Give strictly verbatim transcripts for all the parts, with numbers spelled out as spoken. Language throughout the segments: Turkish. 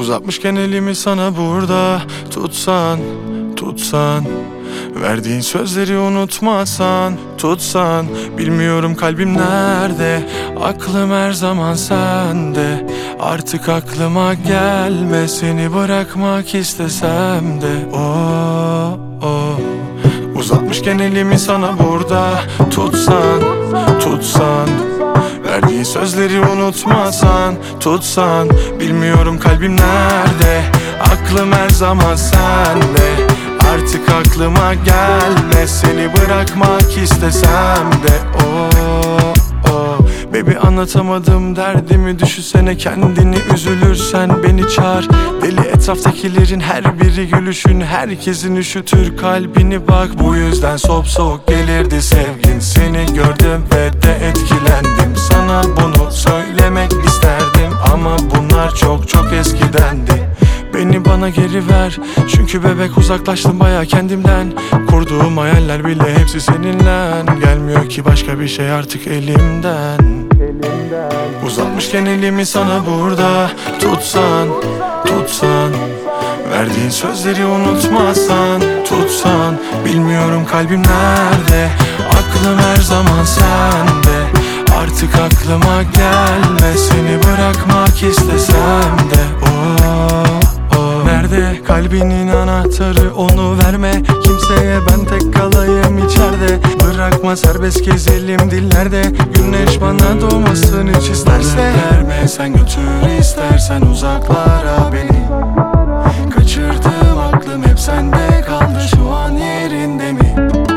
Uzatmışken elimi sana burada tutsan, tutsan, verdiğin sözleri unutmasan, tutsan. Bilmiyorum kalbim nerede, aklım her zaman sende. Artık aklıma gelme, seni bırakmak istesem de. Oh, oh. Uzatmışken elimi sana burada tutsan, tutsan, verdiğin sözleri unutmasan, tutsan. Bilmiyorum kalbim nerede, aklım her zaman sende. Artık aklıma gelme, seni bırakmak istesem de. Oh, oh. Baby anlatamadım derdimi, düşünsene kendini, üzülürsen beni çağır. Deli etraftakilerin her biri gülüşün, herkesin üşütür kalbini bak. Bu yüzden sop soğuk gelirdi sevgin, seni gördüm ve de etkilendim. Sana bunu söylemek isterdim ama bunlar çok çok eskidendi. Beni bana geri ver, çünkü bebek uzaklaştım baya kendimden. Kurduğum hayaller bile hepsi seninle, gelmiyor ki başka bir şey artık elimden. Uzatmışken elimi sana burada tutsan, tutsan, verdiğin sözleri unutmasan, tutsan. Bilmiyorum kalbim nerede, aklım her zaman sende. Artık aklıma gelme, seni bırakmak istesem de. Oh, oh. Nerede kalbinin anahtarı, onu verme kimseye, ben tek kalayım içeride. Bırakma serbest gezelim dillerde, güneş bana doğmasın hiç isterse. Verme sen götür istersen uzaklara beni. Kaçırdım aklım hep sende kaldı, şu an yerinde mi?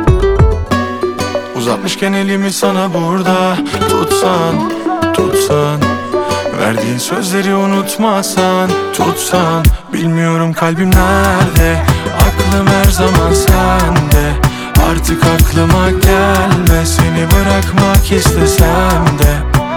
Uzatmışken elimi sana burada tutsan, tutsan, verdiğin sözleri unutmasan, tutsan. Bilmiyorum kalbim nerede, aklım her zaman sende. Artık aklıma gelme, seni bırakmak istesem de.